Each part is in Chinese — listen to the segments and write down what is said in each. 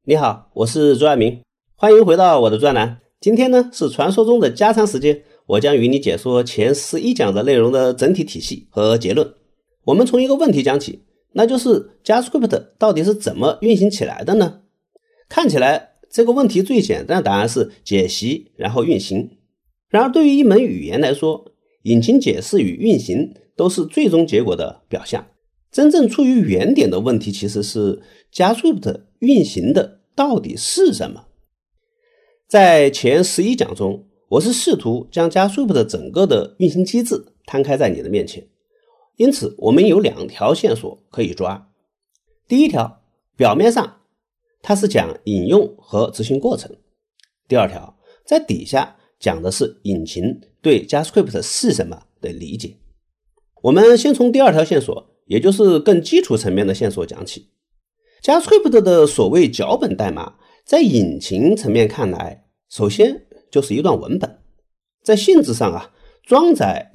你好，我是朱爱明，欢迎回到我的专栏。今天呢是传说中的加长时间，我将与你解说前11讲的内容的整体体系和结论。我们从一个问题讲起，那就是 JavaScript 到底是怎么运行起来的呢？看起来这个问题最简单的答案是解析然后运行。然而对于一门语言来说，引擎解释与运行都是最终结果的表象。真正处于原点的问题其实是 JavaScript 运行的到底是什么？在前11讲中，我是试图将 JavaScript 整个的运行机制摊开在你的面前。因此我们有2条线索可以抓。第一条，表面上它是讲引用和执行过程。第二条，在底下讲的是引擎对 JavaScript 是什么的理解。我们先从第2条线索，也就是更基础层面的线索讲起。JavaScript 的所谓脚本代码，在引擎层面看来，首先就是一段文本。在性质上装载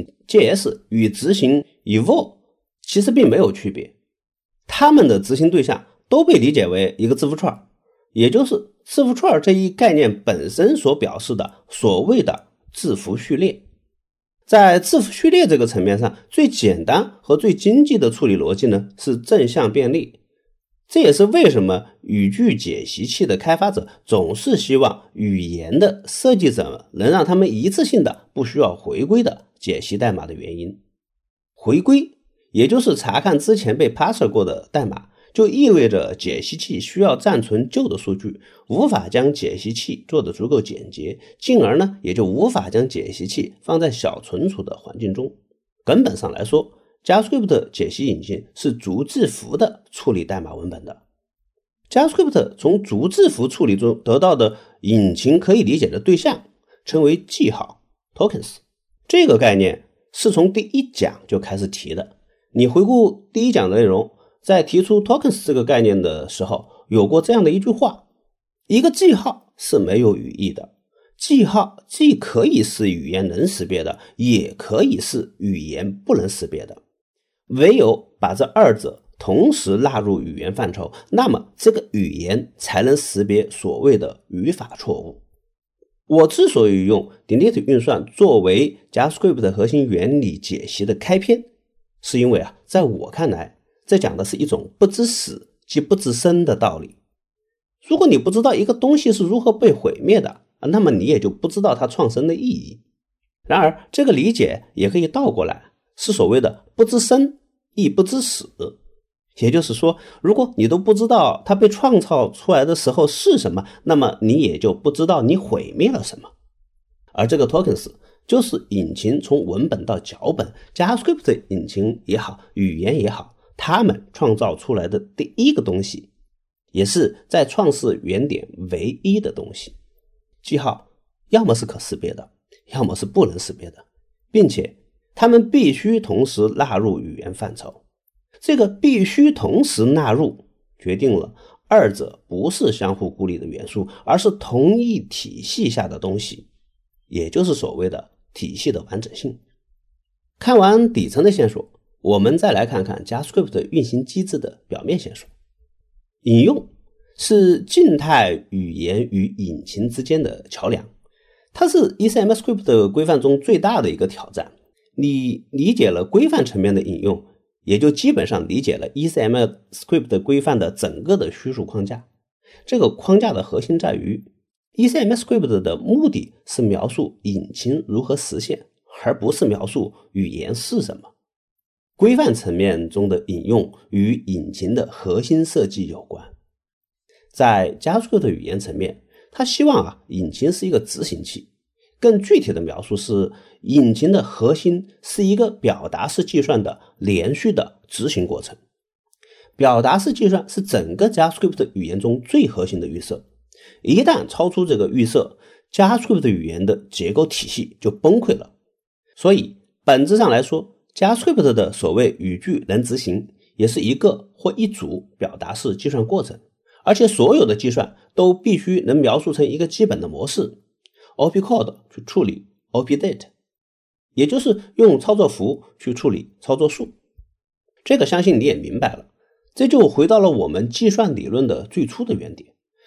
a.js 与执行 evolve 其实并没有区别，它们的执行对象都被理解为一个字符串，也就是字符串这一概念本身所表示的所谓的字符序列。在字符序列这个层面上，最简单和最经济的处理逻辑呢是正向便利。这也是为什么语句解析器的开发者总是希望语言的设计者能让他们一次性的不需要回归的解析代码的原因。回归也就是查看之前被 parse 过的代码，就意味着解析器需要暂存旧的数据，无法将解析器做得足够简洁，进而呢也就无法将解析器放在小存储的环境中。根本上来说， JavaScript 解析引擎是逐字符的处理代码文本的。JavaScript 从逐字符处理中得到的引擎可以理解的对象称为记号 tokens。 这个概念是从第1讲就开始提的。你回顾第1讲的内容，在提出 tokens 这个概念的时候，有过这样的一句话：一个记号是没有语义的，记号既可以是语言能识别的，也可以是语言不能识别的。唯有把这2者同时纳入语言范畴，那么这个语言才能识别所谓的语法错误。我之所以用 delete 运算作为 JavaScript 的核心原理解析的开篇，是因为在我看来，这讲的是一种不知死即不知生的道理。如果你不知道一个东西是如何被毁灭的，那么你也就不知道它创生的意义。然而这个理解也可以倒过来，是所谓的不知生亦不知死。也就是说，如果你都不知道它被创造出来的时候是什么，那么你也就不知道你毁灭了什么。而这个 tokens 就是引擎从文本到脚本， JavaScript 引擎也好，语言也好，他们创造出来的第一个东西，也是在创世原点唯一的东西。记号要么是可识别的，要么是不能识别的，并且它们必须同时纳入语言范畴。这个必须同时纳入决定了2者不是相互孤立的元素，而是同一体系下的东西，也就是所谓的体系的完整性。看完底层的线索，我们再来看看 JavaScript 运行机制的表面线索。引用是静态语言与引擎之间的桥梁，它是 ECMAScript 规范中最大的一个挑战。你理解了规范层面的引用，也就基本上理解了 ECMAScript 规范的整个的叙述框架。这个框架的核心在于 ECMAScript 的目的是描述引擎如何实现，而不是描述语言是什么。规范层面中的引用与引擎的核心设计有关。在 JavaScript 语言层面，它希望引擎是一个执行器。更具体的描述是，引擎的核心是一个表达式计算的连续的执行过程。表达式计算是整个 JavaScript 语言中最核心的预设。一旦超出这个预设， JavaScript 语言的结构体系就崩溃了。所以本质上来说， JavaScript 的所谓语句能执行，也是一个或一组表达式计算过程，而且所有的计算都必须能描述成一个基本的模式，opcode 去处理 opdate， 也就是用操作符去处理操作数。这个相信你也明白了，这就回到了我们计算理论的最初的原点。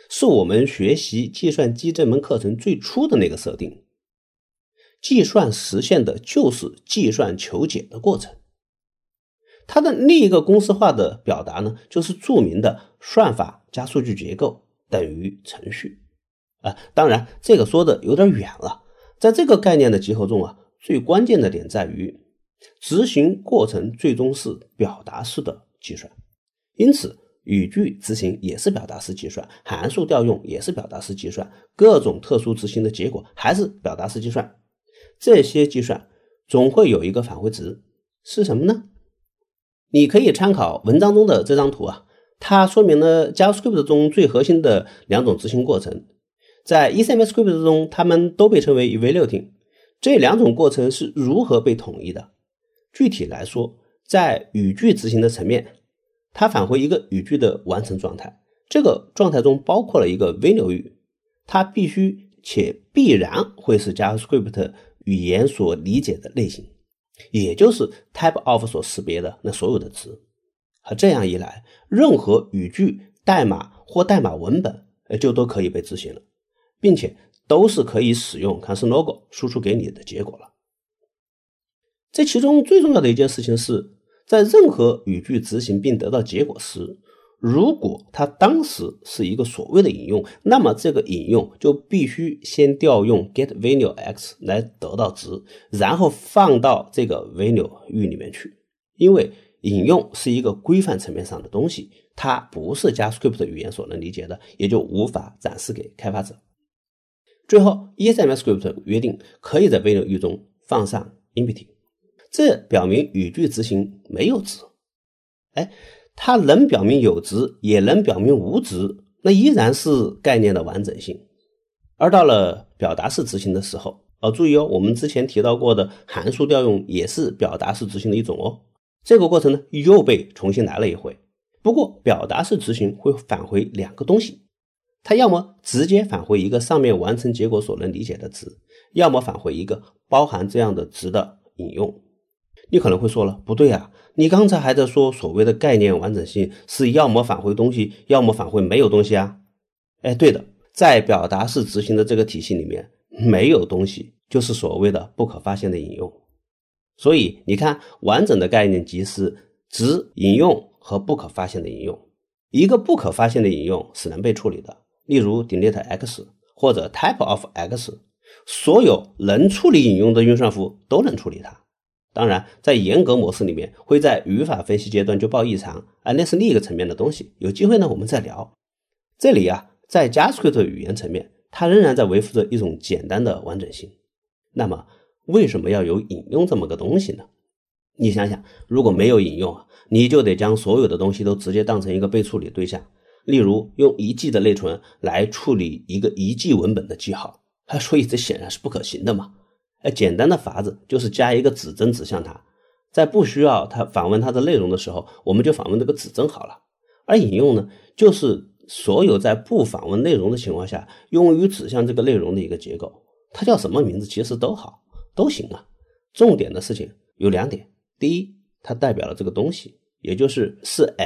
是我们学习计算机这门课程最初的那个设定。计算实现的就是计算求解的过程。它的另一个公式化的表达呢，就是著名的算法加数据结构等于程序。当然这个说的有点远了。在这个概念的集合中最关键的点在于执行过程最终是表达式的计算，因此语句执行也是表达式计算，函数调用也是表达式计算，各种特殊执行的结果还是表达式计算。这些计算总会有一个返回值，是什么呢？你可以参考文章中的这张图它说明了 JavaScript 中最核心的两种执行过程。在 ECMAScript 中，它们都被称为 evaluating。这两种过程是如何被统一的？具体来说，在语句执行的层面，它返回一个语句的完成状态，这个状态中包括了一个微流语，它必须且必然会是 JavaScript 语言所理解的类型，也就是 typeof 所识别的那所有的值。这样一来，任何语句、代码或代码文本就都可以被执行了，并且都是可以使用 console.log 输出给你的结果了。这其中最重要的一件事情是，在任何语句执行并得到结果时，如果它当时是一个所谓的引用，那么这个引用就必须先调用 getValue_x 来得到值，然后放到这个 value 域里面去。因为引用是一个规范层面上的东西，它不是 JavaScript 语言所能理解的，也就无法展示给开发者。最后 ECMAScript 约定可以在 value 域中放上 empty， 这表明语句执行没有值。它能表明有值，也能表明无值，那依然是概念的完整性。而到了表达式执行的时候，注意我们之前提到过的函数调用也是表达式执行的一种这个过程呢又被重新来了一回。不过表达式执行会返回两个东西，它要么直接返回一个上面完成结果所能理解的值，要么返回一个包含这样的值的引用。你可能会说了，不对你刚才还在说所谓的概念完整性是要么返回东西，要么返回没有东西对的，在表达式执行的这个体系里面，没有东西就是所谓的不可发现的引用。所以你看，完整的概念即是值、引用和不可发现的引用。一个不可发现的引用是能被处理的，例如 deleteX 或者 typeof_x， 所有能处理引用的运算符都能处理它。当然在严格模式里面会在语法分析阶段就报异常，那是另一个层面的东西，有机会呢我们再聊。这里在 JavaScript 语言层面，它仍然在维护着一种简单的完整性。那么为什么要有引用这么个东西呢？你想想，如果没有引用你就得将所有的东西都直接当成一个被处理对象，例如用一记的内存来处理一个一记文本的记号，所以这显然是不可行的嘛。简单的法子就是加一个指针指向它，在不需要它访问它的内容的时候，我们就访问这个指针好了。而引用呢，就是所有在不访问内容的情况下用于指向这个内容的一个结构，它叫什么名字其实都好，都行重点的事情有两点，第一，它代表了这个东西，也就是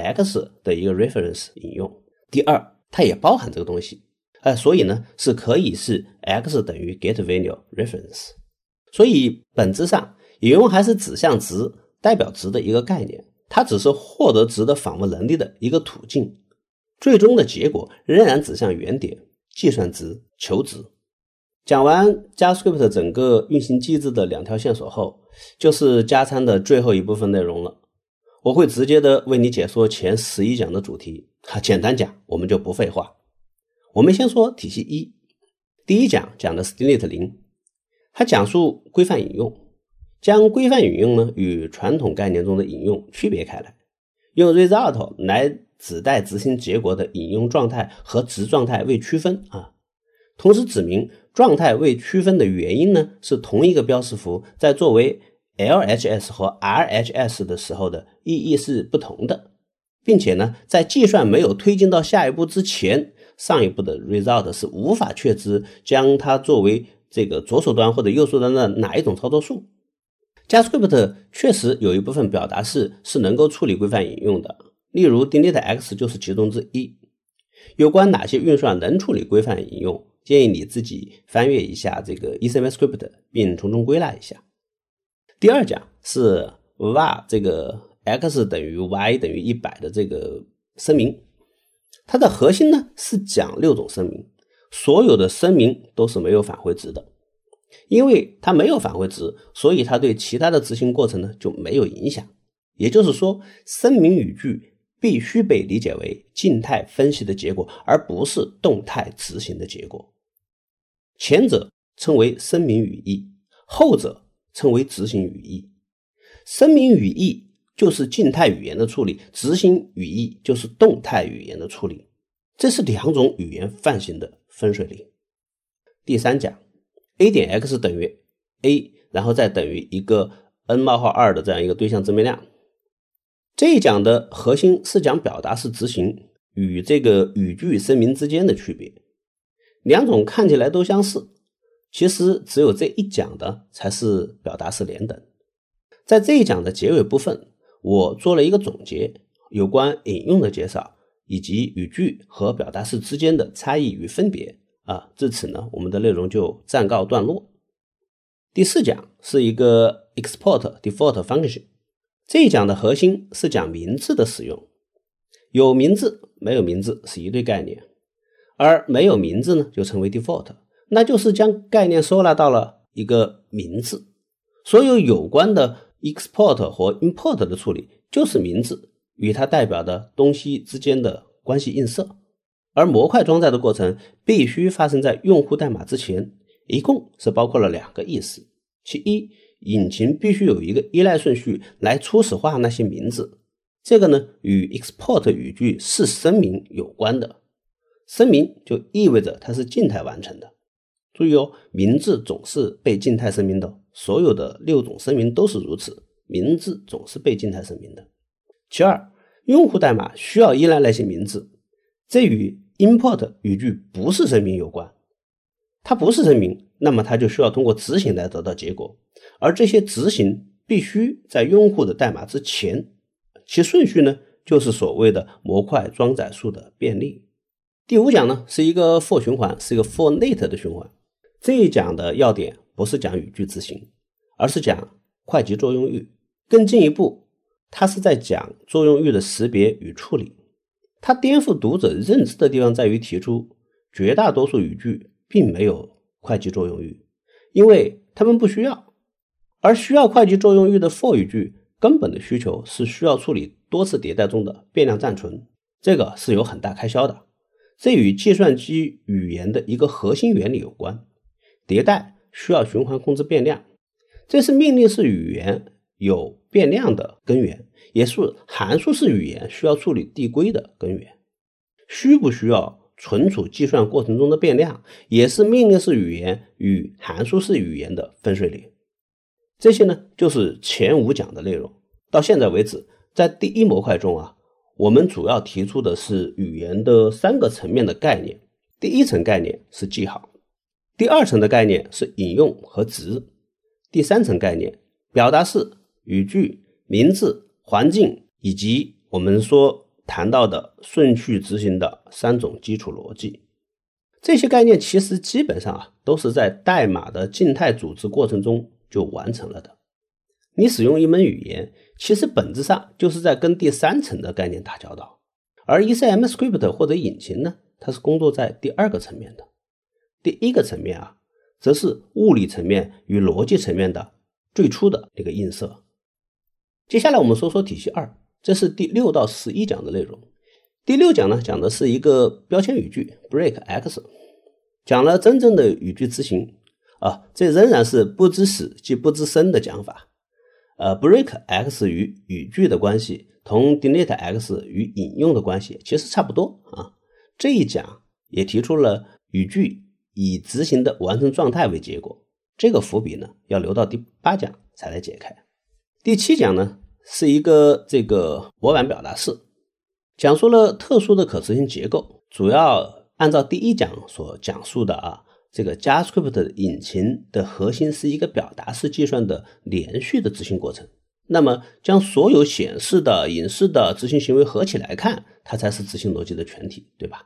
X 的一个 reference 引用。第二，它也包含这个东西，所以呢是可以是 X 等于 getValue_reference。所以本质上引用还是指向值、代表值的一个概念，它只是获得值的访问能力的一个途径，最终的结果仍然指向原点，计算值、求值。讲完 JavaScript 整个运行机制的两条线索后，就是加餐的最后一部分内容了。我会直接的为你解说前11讲的主题，简单讲我们就不废话。我们先说体系一，第一讲讲的是 delete 0，它讲述规范引用，将规范引用呢与传统概念中的引用区别开来，用 result 来指代执行结果的引用状态和值状态未区分同时指明状态未区分的原因呢是同一个标识符在作为 LHS 和 RHS 的时候的意义是不同的，并且呢在计算没有推进到下一步之前，上一步的 result 是无法确知将它作为这个左手端或者右手端的哪一种操作数。 JavaScript 确实有一部分表达式是能够处理规范引用的，例如 deleteX 就是其中之一。 有关哪些运算能处理规范引用，建议你自己翻阅一下这个 ECMAScript 并从中归纳一下。第二讲是 var 这个 x 等于 y 等于100的这个声明，它的核心呢是讲6种声明，所有的声明都是没有返回值的。因为它没有返回值，所以它对其他的执行过程呢就没有影响。也就是说，声明语句必须被理解为静态分析的结果，而不是动态执行的结果。前者称为声明语义，后者称为执行语义。声明语义就是静态语言的处理，执行语义就是动态语言的处理，这是2种语言范型的分水岭。第3讲 a 点 x 等于 a， 然后再等于一个 n 冒号2的这样一个对象自变量。这一讲的核心是讲表达式执行与这个语句声明之间的区别。2种看起来都相似，其实只有这一讲的才是表达式连等。在这一讲的结尾部分，我做了一个总结，有关引用的介绍，以及语句和表达式之间的差异与分别。至此呢，我们的内容就暂告段落。第4讲是一个 export default function， 这一讲的核心是讲名字的使用。有名字没有名字是一对概念，而没有名字呢就成为 default， 那就是将概念收纳到了一个名字。所有有关的 export 或 import 的处理就是名字与它代表的东西之间的关系映射。而模块装载的过程必须发生在用户代码之前，一共是包括了2个意思。其一，引擎必须有一个依赖顺序来初始化那些名字，这个呢与 export 语句是声明有关的。声明就意味着它是静态完成的。注意哦，名字总是被静态声明的，所有的6种声明都是如此，名字总是被静态声明的。其二，用户代码需要依赖那些名字，这与 import 语句不是声明有关。它不是声明，那么它就需要通过执行来得到结果，而这些执行必须在用户的代码之前，其顺序呢就是所谓的模块装载数的便利。第5讲呢是一个 for 循环，是一个 for net 的循环。这一讲的要点不是讲语句执行，而是讲快捷作用域。更进一步，它是在讲作用域的识别与处理。它颠覆读者认知的地方在于提出，绝大多数语句并没有快捷作用域，因为它们不需要。而需要快捷作用域的 for 语句，根本的需求是需要处理多次迭代中的变量暂存，这个是有很大开销的。这与计算机语言的一个核心原理有关，迭代需要循环控制变量，这是命令式语言有变量的根源，也是函数式语言需要处理递归的根源。需不需要存储计算过程中的变量，也是命令式语言与函数式语言的分水岭。这些呢就是前5讲的内容。到现在为止，在第1模块中我们主要提出的是语言的3个层面的概念。第1层概念是记号，第2层的概念是引用和值，第3层概念表达式、语句、名字、环境，以及我们谈到的顺序执行的3种基础逻辑。这些概念其实基本上都是在代码的静态组织过程中就完成了的。你使用一门语言，其实本质上就是在跟第3层的概念打交道，而 ECMAScript 或者引擎呢，它是工作在第2个层面的。第1个层面则是物理层面与逻辑层面的最初的那个映射。接下来我们说说体系2，这是第6到11讲的内容。第6讲呢，讲的是一个标签语句 break x， 讲了真正的语句执行这仍然是不知死即不知生的讲法。break x 与语句的关系同 delete x 与引用的关系其实差不多这一讲也提出了语句以执行的完成状态为结果，这个伏笔呢要留到第8讲才来解开。第7讲呢是一个模板表达式，讲述了特殊的可执行结构，主要按照第1讲所讲述的这个 JavaScript 的引擎的核心是一个表达式计算的连续的执行过程。那么将所有显示的、隐式的执行行为合起来看，它才是执行逻辑的全体，对吧？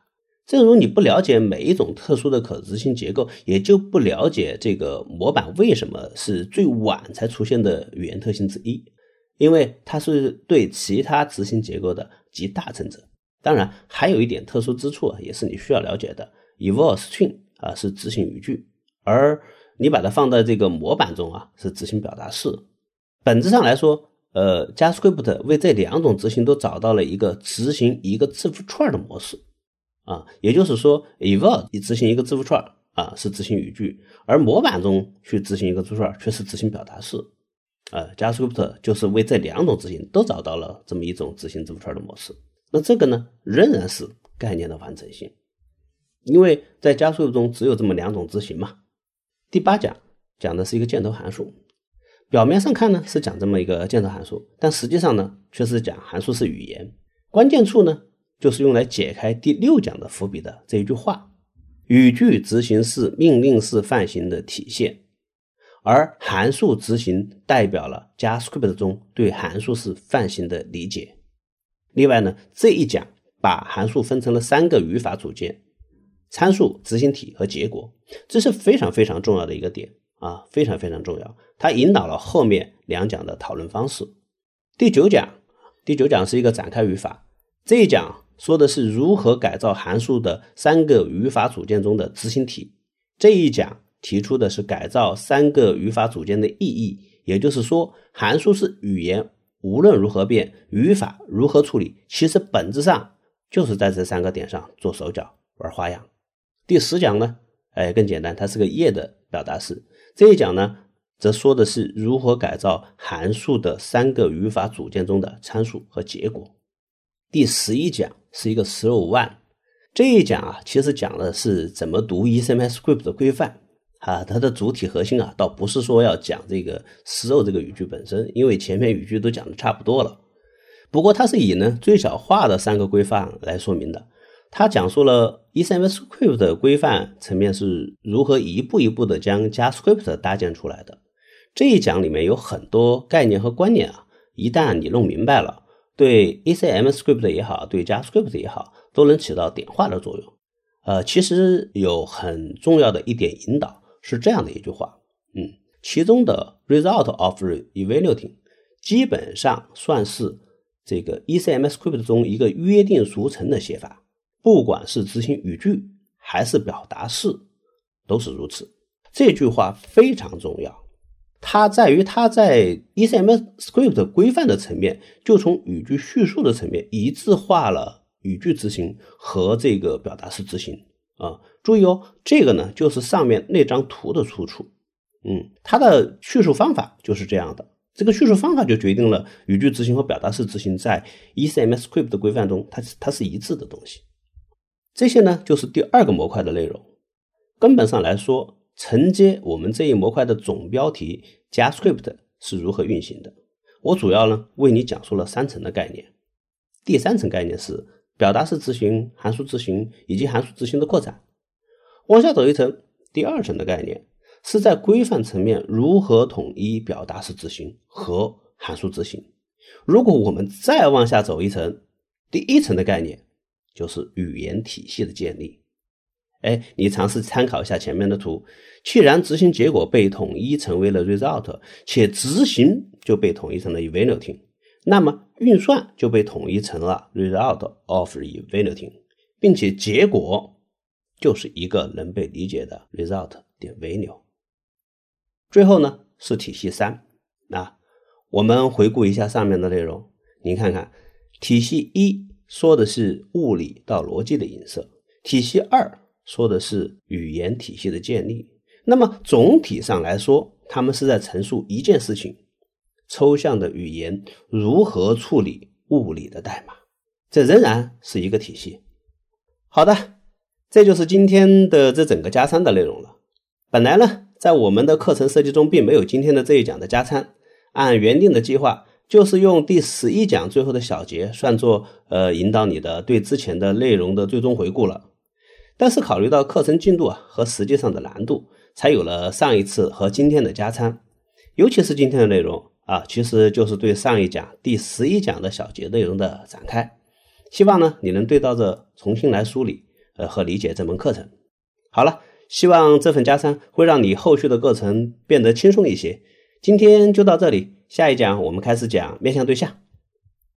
正如你不了解每一种特殊的可执行结构，也就不了解这个模板为什么是最晚才出现的语言特性之一，因为它是对其他执行结构的集大成者。当然还有一点特殊之处也是你需要了解的， evolve string 是执行语句，而你把它放在这个模板中是执行表达式。本质上来说JavaScript 为这两种执行都找到了一个执行一个字符串的模式也就是说 evolve 执行一个字符串是执行语句，而模板中去执行一个字符串却是执行表达式。JavaScript 就是为这两种执行都找到了这么一种执行字符串的模式。那这个呢，仍然是概念的完整性，因为在 JavaScript 中只有这么两种执行嘛。第8讲讲的是一个箭头函数，表面上看呢是讲这么一个箭头函数，但实际上呢却是讲函数是语言。关键处呢就是用来解开第6讲的伏笔的这一句话，语句执行是命令式范型的体现，而函数执行代表了 JavaScript 中对函数式范型的理解。另外呢，这一讲把函数分成了3个语法组件，参数、执行体和结果，这是非常非常重要的一个点非常非常重要，它引导了后面2讲的讨论方式。第9讲是一个展开语法，这一讲说的是如何改造函数的3个语法组件中的执行体，这一讲提出的是改造3个语法组件的意义，也就是说函数是语言，无论如何变，语法如何处理，其实本质上就是在这3个点上做手脚玩花样。第10讲呢更简单，它是个页的表达式。这一讲呢则说的是如何改造函数的3个语法组件中的参数和结果。第11讲是一个 Slow One， 这一讲其实讲的是怎么读 ECMAScript 的规范它的主体核心倒不是说要讲这个 Slow 这个语句本身，因为前面语句都讲的差不多了。不过它是以最小化的3个规范来说明的。它讲述了 ECMAScript 的规范层面是如何一步一步的将 JavaScript 搭建出来的。这一讲里面有很多概念和观念一旦你弄明白了，对 ECMAScript 也好，对 JavaScript 也好，都能起到点化的作用。其实有很重要的一点引导是这样的一句话，其中的 result of evaluating 基本上算是这个 ECMAScript 中一个约定俗成的写法，不管是执行语句还是表达式都是如此。这句话非常重要，它在于它在 ECMAScript 规范的层面，就从语句叙述的层面一致化了语句执行和这个表达式执行注意这个呢就是上面那张图的出处。它的叙述方法就是这样的，这个叙述方法就决定了语句执行和表达式执行在 ECMAScript 的规范中它是一致的东西。这些呢就是第2个模块的内容。根本上来说，承接我们这一模块的总标题 JavaScript 是如何运行的，我主要呢为你讲述了3层的概念。第3层概念是表达式执行、函数执行以及函数执行的扩展。往下走一层，第2层的概念是在规范层面如何统一表达式执行和函数执行。如果我们再往下走一层，第1层的概念就是语言体系的建立。你尝试参考一下前面的图，既然执行结果被统一成为了 result， 且执行就被统一成了 evaluating， 那么运算就被统一成了 result of evaluating， 并且结果就是一个能被理解的 result.value。 最后呢是体系3，我们回顾一下上面的内容，您看看体系1说的是物理到逻辑的影射，体系2说的是语言体系的建立。那么总体上来说，他们是在陈述一件事情，抽象的语言如何处理物理的代码，这仍然是一个体系。好的，这就是今天的这整个加餐的内容了。本来呢在我们的课程设计中并没有今天的这一讲的加餐，按原定的计划就是用第11讲最后的小节算作引导你的对之前的内容的最终回顾了。但是考虑到课程进度和实际上的难度，才有了上一次和今天的加餐。尤其是今天的内容其实就是对上一讲第11讲的小节内容的展开。希望呢你能对照着重新来梳理， 和理解这门课程。好了，希望这份加餐会让你后续的课程变得轻松一些。今天就到这里，下一讲我们开始讲面向对象。